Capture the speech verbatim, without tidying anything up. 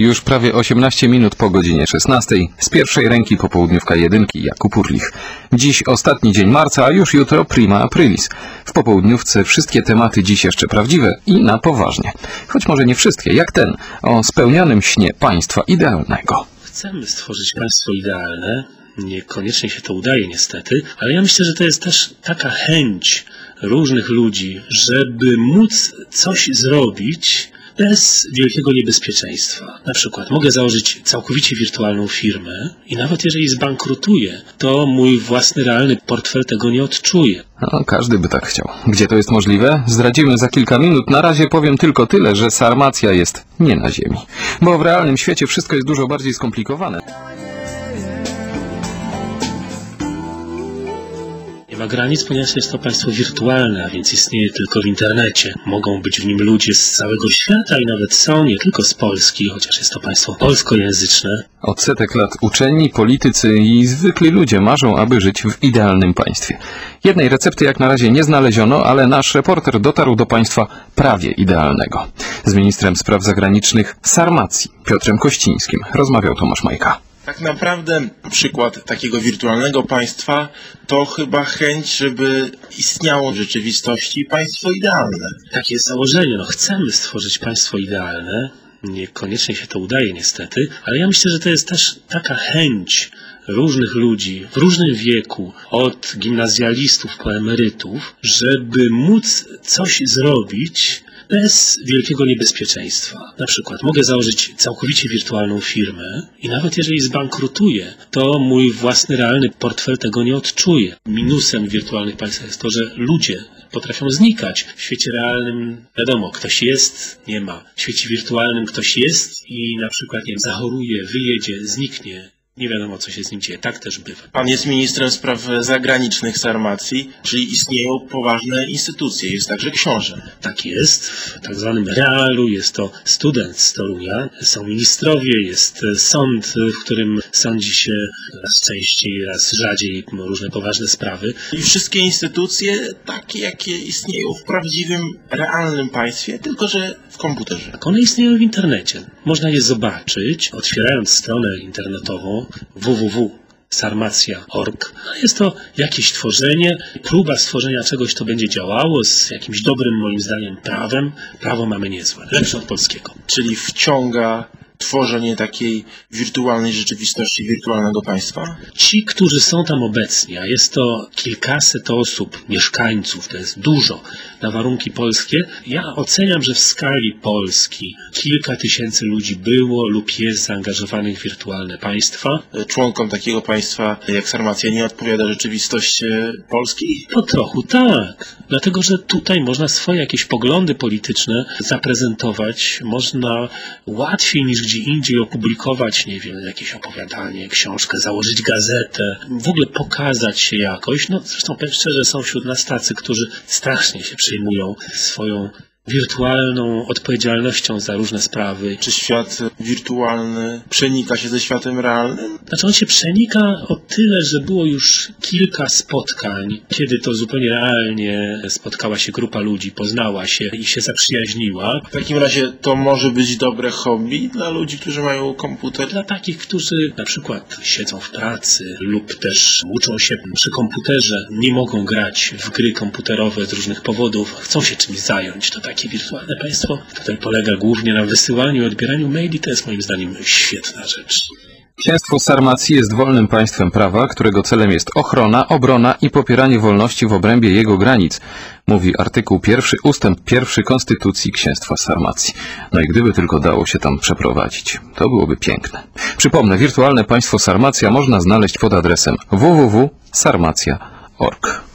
Już prawie osiemnaście minut po godzinie szesnastej. Z pierwszej ręki popołudniówka jedynki Jakub Urlich. Dziś ostatni dzień marca, a już jutro prima aprilis. W popołudniówce wszystkie tematy dziś jeszcze prawdziwe i na poważnie. Choć może nie wszystkie, jak ten o spełnionym śnie państwa idealnego. Chcemy stworzyć państwo idealne. Niekoniecznie się to udaje niestety, ale ja myślę, że to jest też taka chęć różnych ludzi, żeby móc coś zrobić bez wielkiego niebezpieczeństwa. Na przykład mogę założyć całkowicie wirtualną firmę i nawet jeżeli zbankrutuję, to mój własny realny portfel tego nie odczuje. No, każdy by tak chciał. Gdzie to jest możliwe? Zdradzimy za kilka minut. Na razie powiem tylko tyle, że Sarmacja jest nie na ziemi. Bo w realnym świecie wszystko jest dużo bardziej skomplikowane. Nie ma granic, ponieważ jest to państwo wirtualne, a więc istnieje tylko w internecie. Mogą być w nim ludzie z całego świata i nawet są, nie tylko z Polski, chociaż jest to państwo polskojęzyczne. Od setek lat uczeni, politycy i zwykli ludzie marzą, aby żyć w idealnym państwie. Jednej recepty jak na razie nie znaleziono, ale nasz reporter dotarł do państwa prawie idealnego. Z ministrem spraw zagranicznych Sarmacji, Piotrem Kościńskim, rozmawiał Tomasz Majka. Tak naprawdę przykład takiego wirtualnego państwa to chyba chęć, żeby istniało w rzeczywistości państwo idealne. Takie jest założenie. No, chcemy stworzyć państwo idealne. Niekoniecznie się to udaje niestety, ale ja myślę, że to jest też taka chęć różnych ludzi w różnym wieku, od gimnazjalistów po emerytów, żeby móc coś zrobić bez wielkiego niebezpieczeństwa. Na przykład mogę założyć całkowicie wirtualną firmę i nawet jeżeli zbankrutuję, to mój własny realny portfel tego nie odczuje. Minusem wirtualnych państw jest to, że ludzie potrafią znikać. W świecie realnym wiadomo, ktoś jest, nie ma. W świecie wirtualnym ktoś jest i na przykład nie wiem, zachoruje, wyjedzie, zniknie. Nie wiadomo, co się z nim dzieje. Tak też bywa. Pan jest ministrem spraw zagranicznych Sarmacji, czyli istnieją poważne instytucje. Jest także książę. Tak jest. W tak zwanym realu jest to student z Torunia. Są ministrowie, jest sąd, w którym sądzi się raz częściej, raz rzadziej różne poważne sprawy. I wszystkie instytucje takie, jakie istnieją w prawdziwym, realnym państwie, tylko że w komputerze. Tak, one istnieją w internecie. Można je zobaczyć, otwierając stronę internetową w w w kropka sarmacja kropka org. Jest to jakieś tworzenie, próba stworzenia czegoś, co będzie działało z jakimś dobrym, moim zdaniem, prawem. Prawo mamy niezłe, lepsze od polskiego. Czyli wciąga tworzenie takiej wirtualnej rzeczywistości, wirtualnego państwa? Ci, którzy są tam obecni, a jest to kilkaset osób, mieszkańców, to jest dużo na warunki polskie, ja oceniam, że w skali Polski kilka tysięcy ludzi było lub jest zaangażowanych w wirtualne państwa. Członkom takiego państwa jak Sarmacja nie odpowiada rzeczywistość Polski? Po trochu tak, dlatego że tutaj można swoje jakieś poglądy polityczne zaprezentować, można łatwiej niż gdzie indziej opublikować, nie wiem, jakieś opowiadanie, książkę, założyć gazetę, w ogóle pokazać się jakoś. No zresztą powiem szczerze, są wśród nas tacy, którzy strasznie się przejmują swoją wirtualną odpowiedzialnością za różne sprawy. Czy świat wirtualny przenika się ze światem realnym? Znaczy on się przenika o tyle, że było już kilka spotkań, kiedy to zupełnie realnie spotkała się grupa ludzi, poznała się i się zaprzyjaźniła. W takim razie to może być dobre hobby dla ludzi, którzy mają komputer? Dla takich, którzy na przykład siedzą w pracy lub też uczą się przy komputerze, nie mogą grać w gry komputerowe z różnych powodów, chcą się czymś zająć, to takie wirtualne państwo, które polega głównie na wysyłaniu i odbieraniu maili, to jest moim zdaniem świetna rzecz. Księstwo Sarmacji jest wolnym państwem prawa, którego celem jest ochrona, obrona i popieranie wolności w obrębie jego granic, mówi artykuł pierwszy, ustęp pierwszy Konstytucji Księstwa Sarmacji. No i gdyby tylko dało się tam przeprowadzić, to byłoby piękne. Przypomnę, wirtualne państwo Sarmacja można znaleźć pod adresem w w w kropka sarmacja kropka org.